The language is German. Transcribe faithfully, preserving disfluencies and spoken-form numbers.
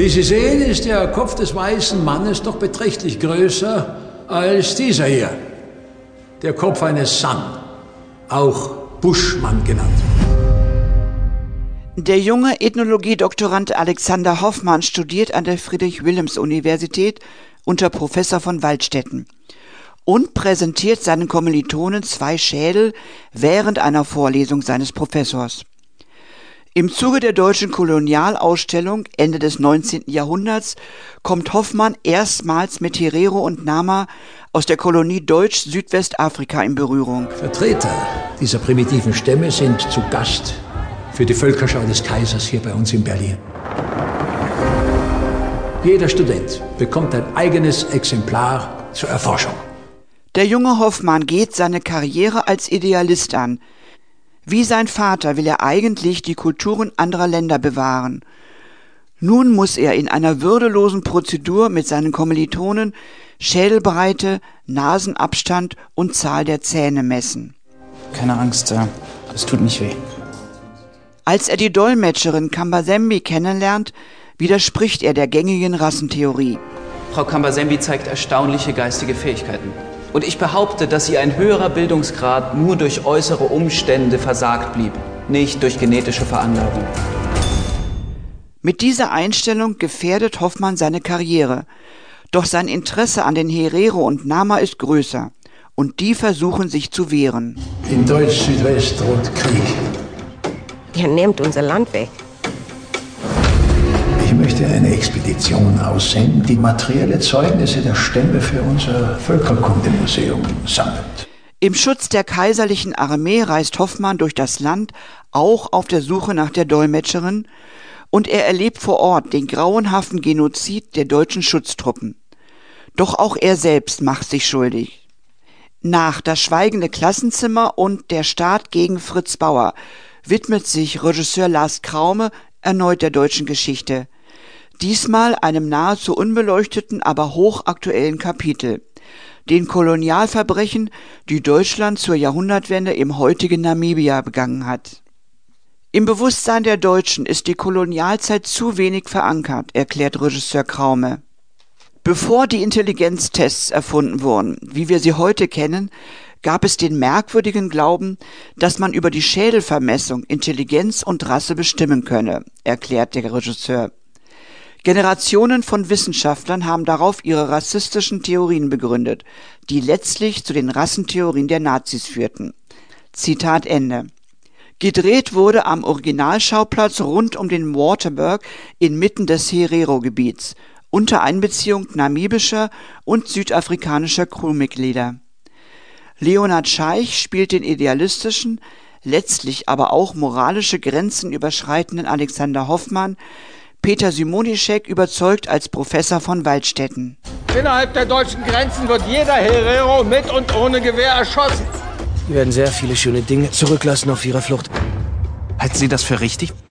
Wie Sie sehen, ist der Kopf des weißen Mannes doch beträchtlich größer als dieser hier. Der Kopf eines San, auch Buschmann genannt. Der junge Ethnologie-Doktorand Alexander Hoffmann studiert an der Friedrich-Wilhelms-Universität unter Professor von Waldstätten und präsentiert seinen Kommilitonen zwei Schädel während einer Vorlesung seines Professors. Im Zuge der deutschen Kolonialausstellung Ende des neunzehnten Jahrhunderts kommt Hoffmann erstmals mit Herero und Nama aus der Kolonie Deutsch-Südwestafrika in Berührung. Vertreter dieser primitiven Stämme sind zu Gast für die Völkerschau des Kaisers hier bei uns in Berlin. Jeder Student bekommt ein eigenes Exemplar zur Erforschung. Der junge Hoffmann geht seine Karriere als Idealist an. Wie sein Vater will er eigentlich die Kulturen anderer Länder bewahren. Nun muss er in einer würdelosen Prozedur mit seinen Kommilitonen Schädelbreite, Nasenabstand und Zahl der Zähne messen. Keine Angst, es tut nicht weh. Als er die Dolmetscherin Kambasembi kennenlernt, widerspricht er der gängigen Rassentheorie. Frau Kambasembi zeigt erstaunliche geistige Fähigkeiten. Und ich behaupte, dass ihr ein höherer Bildungsgrad nur durch äußere Umstände versagt blieb, nicht durch genetische Veranlagung. Mit dieser Einstellung gefährdet Hoffmann seine Karriere. Doch sein Interesse an den Herero und Nama ist größer. Und die versuchen sich zu wehren. In Deutsch-Südwest droht Krieg. Ihr nehmt unser Land weg. Ich möchte eine Expedition aussenden, die materielle Zeugnisse der Stämme für unser Völkerkundemuseum sammelt. Im Schutz der kaiserlichen Armee reist Hoffmann durch das Land, auch auf der Suche nach der Dolmetscherin, und er erlebt vor Ort den grauenhaften Genozid der deutschen Schutztruppen. Doch auch er selbst macht sich schuldig. Nach Das schweigende Klassenzimmer und Der Staat gegen Fritz Bauer widmet sich Regisseur Lars Kraume erneut der deutschen Geschichte. Diesmal einem nahezu unbeleuchteten, aber hochaktuellen Kapitel: den Kolonialverbrechen, die Deutschland zur Jahrhundertwende im heutigen Namibia begangen hat. Im Bewusstsein der Deutschen ist die Kolonialzeit zu wenig verankert, erklärt Regisseur Kraume. Bevor die Intelligenztests erfunden wurden, wie wir sie heute kennen, gab es den merkwürdigen Glauben, dass man über die Schädelvermessung Intelligenz und Rasse bestimmen könne, erklärt der Regisseur. Generationen von Wissenschaftlern haben darauf ihre rassistischen Theorien begründet, die letztlich zu den Rassentheorien der Nazis führten. Zitat Ende. Gedreht wurde am Originalschauplatz rund um den Waterberg inmitten des Herero-Gebiets, unter Einbeziehung namibischer und südafrikanischer Crewmitglieder. Leonhard Scheich spielt den idealistischen, letztlich aber auch moralische Grenzen überschreitenden Alexander Hoffmann. Peter Simonischek überzeugt als Professor von Waldstätten. Innerhalb der deutschen Grenzen wird jeder Herero mit und ohne Gewehr erschossen. Sie werden sehr viele schöne Dinge zurücklassen auf ihrer Flucht. Halten Sie das für richtig?